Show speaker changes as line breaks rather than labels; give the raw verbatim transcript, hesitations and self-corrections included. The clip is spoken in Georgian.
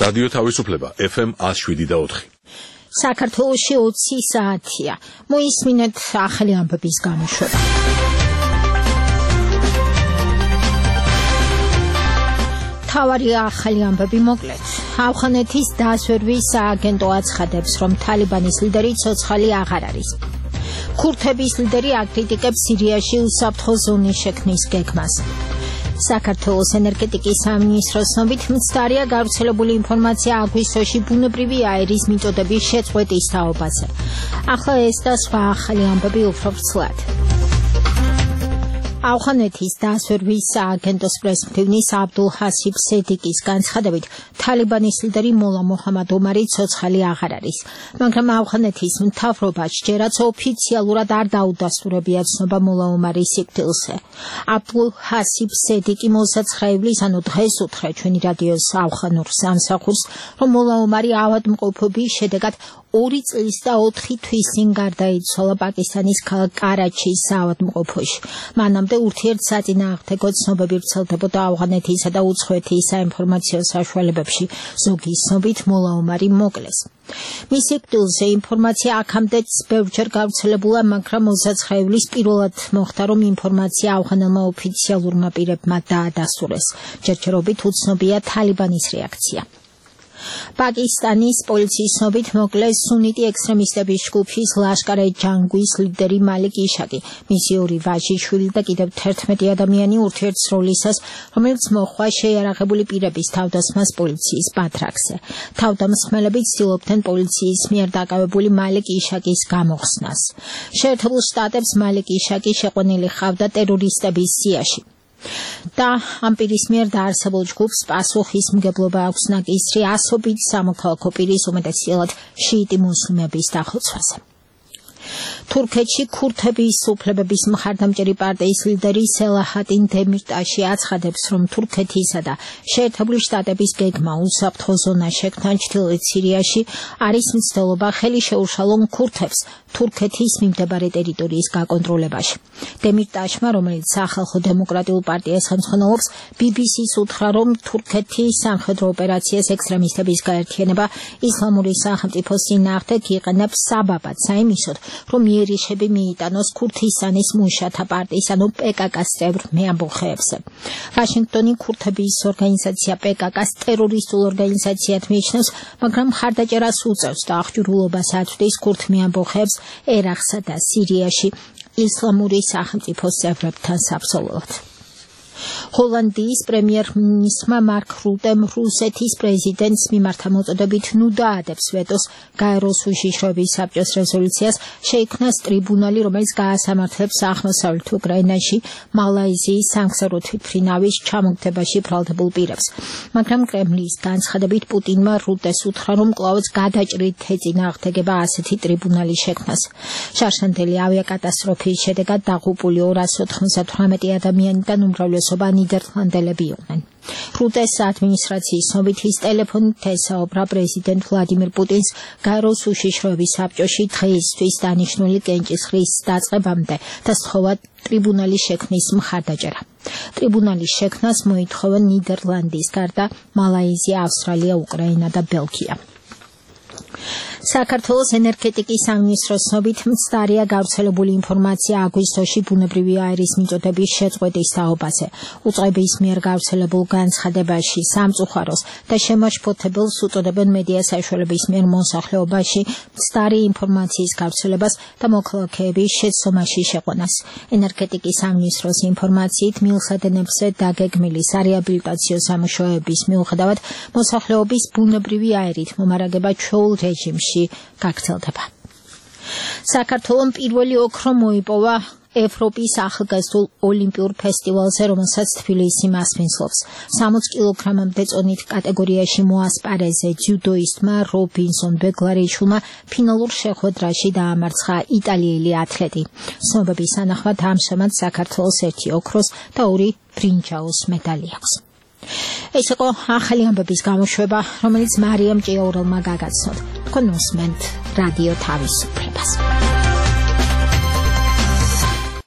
რადიო თავისუფლება ეფ ემ one oh seven და four.
საქართველოში ოცი საათია. მოისმინეთ ახალი ამბების გამოშვება. თავარი ახალი ამბები მოკლედ. ავღანეთის დასვერვის სააგენტო აცხადებს, რომ თალიბანის ლიდერი ცოცხალი აღარ არის. ქურთების ლიდერი აკრიტიკებს სირიაში უსაფრთხო ზონის შექმნის გეგმას. საქართველოს ენერგეტიკის სამინისტროს ცნობით მცდარია გავრცელებული ინფორმაცია აგვისტოში ბუნებრივი აირის მიწოდების შეწყვეტის თაობაზე. ახლა ეს და სხვა ახალი ამბები უფრო ვრცლად. ავღანეთის დასვერვის სააგენტოს პრესმდივნის აბდულ ჰასიბ სედიკის განცხადებით, თალიბანის ლიდერი მოლა მოჰამად ომარი ცოცხალი აღარ არის, მაგრამ ავღანეთის მთავრობა ჯერაც ოფიციალურად არ დაუდასტურებია ცნობა მოლა ომარის სიკვდილზე. აბდულ ჰასიბ სედიკი მოსაცხრე ივლის, ანუ დღეს უთხრა ჩვენი რადიოს ავღანურ სამსახურს, რომ მოლა ომარი ავადმყოფობის შედეგად ორი წლის და ოთხი თვის წინ გარდაიცვალა პაკისტანის ქალაქ კარაჩის საავადმყოფოში. მანამდე ურთიერთსაწინააღმდეგო ცნობები ვრცელდებოდა ავღანეთისა და უცხოეთის საინფორმაციო საშუალებებში. ზოგის ცნობით მოლა ომარი მოკლეს. მის სიკვდილზე ინფორმაცია აქამდეც ბევრჯერ გავრცელებულა, მაგრამ მოსაცხრე ივლის პირველად მოხდა, რომ ინფორმაცია ავღანელმა ოფიციალურმა პირებმა დაადასტურეს. ჯერჯერობით უცნობია თალიბანის რეაქცია. პაკისტანის პოლიციის ცნობით მოკლეს სუნიტი ექსტრემისტების ჯგუფის ლაშკარ-ე-ჯანგვის ლიდერი მალიკ იშაკი, მისი ორი ვაჟიშვილი და კიდევ თერთმეტი ადამიანი ურთიერთსროლისას, რომელიც მოჰყვა შეიარაღებული პირების თავდასხმას პოლიციის პატრაკზე. თავდამსხმელები ცდილობდნენ პოლიციის მიერ დაკავებული მალიკ იშაკის გამოხსნას. შეერთებულ შტატებს მალიკ იშაკი შეყვანილი ჰყავდა ტერორისტების სიაში. და ამ პირის მიერ დაარსებულ ჯგუფს პასუხისმგებლობა აქვს ნაკისრი ასობით სამოქალაქო პირის, უმეტესწილად შიიტი მუსლიმების დახოცვაზე. თურქეთში ქურთების უფლებების მხარდამჭერი პარტიის ლიდერი სელაჰატინ დემირტაში აცხადებს, რომ თურქეთისა და შეერთებული შტატების გეგმა უსაფრთხო ზონა შექმნა ჩრდილოეთ სირიაში არის მცდელობა ხელი შეუშალონ ქურთებს თურქეთის მიმდებარე ტერიტორიის გაკონტროლებაში. დემირტაშმა, რომელიც სახალხო დემოკრატიულ პარტიას ხელმძღვანელობს, ბი ბი სის უთხრა, რომ თურქეთის სამხედრო ოპერაციას ექსტრემისტების გაერთიანება ისლამური სახელმწიფოს წინააღმდეგ იყენებს საბაბად საიმისოდ, რომ იერიშები მიიტანოს ქურთისტანის მუშათა პარტიის, ანუ პე კა კას წევრ მეამბოხეებზე. ვაშინგტონი ქურთების ორგანიზაცია პე კა კას ტერორისტულ ორგანიზაციად მიიჩნევს, მაგრამ მხარდაჭერას უწევს და აღჭურვილობას აწვდის ქურთ მეამბოხეებს ერაყსა და სირიაში ისლამური სახელმწიფოს წევრებთან საბრძოლველად. ჰოლანდიის პრემიერ-მინისტრმა მარკ რუტემ რუსეთის პრეზიდენტს მიმართა მოწოდებით ნუ დაადებს ვეტოს გაეროს უშიშროების საბჭოს რეზოლუციას, შეიქმნას ტრიბუნალი, რომელიც გაასამართლებს აღმოსავლეთ უკრაინაში მალაიზიის სამგზავრო თვითმფრინავის ჩამოგდებაში ბრალდებულ პირებს. მაგრამ კრემლის განცხადებით პუტინმა რუტეს უთხრა, რომ კვლავაც გადაჭრით ეწინააღმდეგება ასეთი ტრიბუნალის შექმნას. შარშანდელი ავიაკატასტროფის შედეგად დაღუპული ორას ოთხმოცდათვრამეტი ადამიანიდან უმრავლესობა ნიდერლანდელები იყვნენ. რუტეს ადმინისტრაციის ცნობით ის ტელეფონით ესაუბრა პრეზიდენტ ვლადიმირ პუტინს გაეროს უშიშროების საბჭოში დღეისთვის დანიშნული კენჭისყრის დაწყებამდე და სთხოვა ტრიბუნალის შექმნის მხარდაჭერა. ტრიბუნალის შექმნას მოითხოვა ნიდერლანდის გარდა მალაიზია, ავსტრალია, უკრაინა და ბელგია. საქართველოს ენერგეტიკის სამინისტროს ცნობით მცდარია გავრცელებული ინფორმაცია აგვისტოში ბუნებრივი აირის მიწოდების შეწყვეტის თაობაზე. უწყების მიერ გავრცელებულ განცხადებაში სამწუხაროს და შემაშფოთებელს უწოდებენ მედია საშუალების მიერ მოსახლეობაში მცდარი ინფორმაციის გავრცელებას და მოქალაქეების შეცდომაში შეყვანას. ენერგეტიკის სამინისტროს ინფორმაციით მილსადენებზე დაგეგმილი სარეაბილიტაციო სამუშაოების მიუხედავად მოსახლეობის ბუნებრივი აირით მომარაგება ჩვეულ რეჟიმში გაგრძელდება. საქართველოს პირველი ოქრო მოიპოვა ევროპის ახალგაზრდულ ოლიმპიურ ფესტივალზე, რომელსაც თბილისი მასპინძლობს. სამოცი კილოგრამამდე წონით კატეგორიაში მოასპარეზე ძიუდოისტმა რობინსონ ბეგლარიშვილმა ფინალურ შეხვედრაში დაამარცხა იტალიელი ათლეტი. ცნობების თანახმად ამჟამად საქართველოს ერთი ოქროს და ორი ბრინჯაოს მედალი აქვს. ეს იყო ახალი ამბების გამოშვება, რომელიც მარიამ ჭიაურელმა გაგაცნოთ. თქვენ უსმენთ რადიო თავისუფლებას.